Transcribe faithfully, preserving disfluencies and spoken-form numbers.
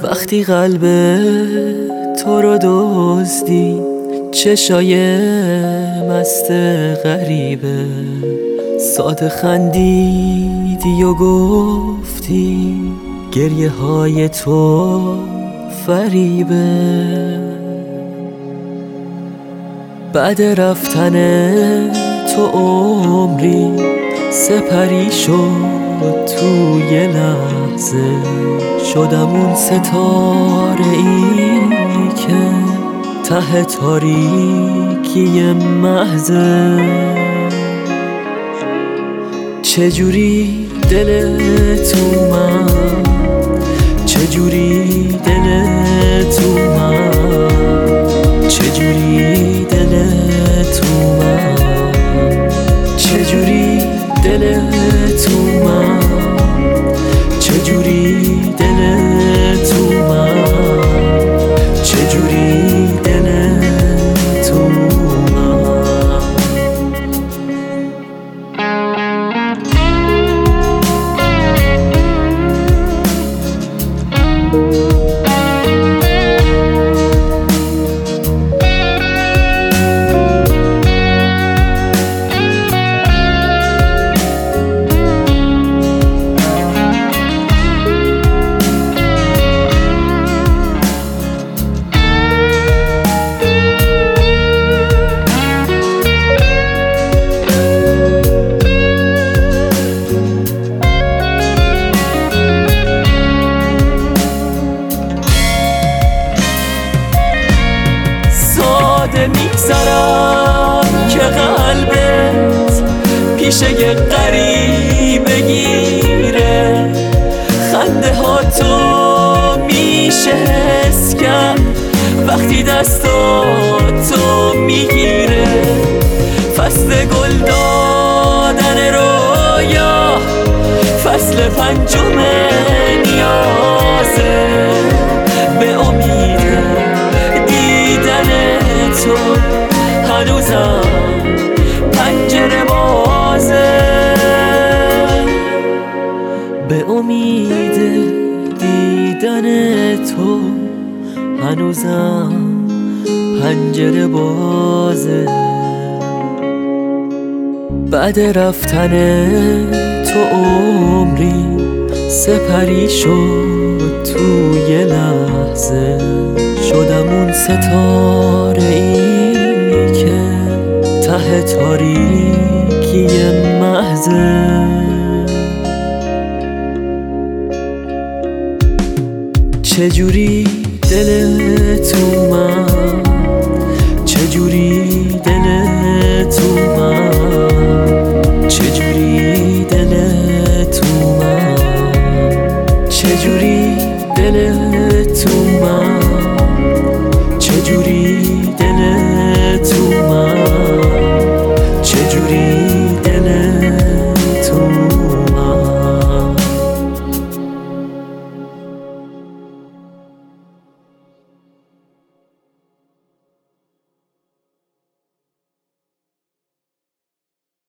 وقتی قلب تو رو دزدی چشای مست غریبه، ساده خندیدی و گفتی گریه های تو فریبه. بعد رفتن تو عمری سپری شد، تو یه لحظه شدم اون ستاره ای که ته تاریکی محضه. چجوری دلت اومد، چجوری دلت اومد، چجوری دلت اومد، چجوری دلت اومد، چجوری دلت اومد، چجوری دلت اومد. میگذرم که قلبت پیش یه غریب بگیره، خنده ها تو میشه حس کرد وقتی دستاتو میگیره. فصل گل دادن رویا، فصل پنجم نیازه، به امید دیدن تو هنوزم پنجره بازه، به امید دیدن تو هنوزم پنجره بازه. بعد رفتن تو عمری سپری شد، تو یه لحظه شدم اون ستاره ای که ته تاریکی محضه. چجوری دلت اومد، چجوری دلت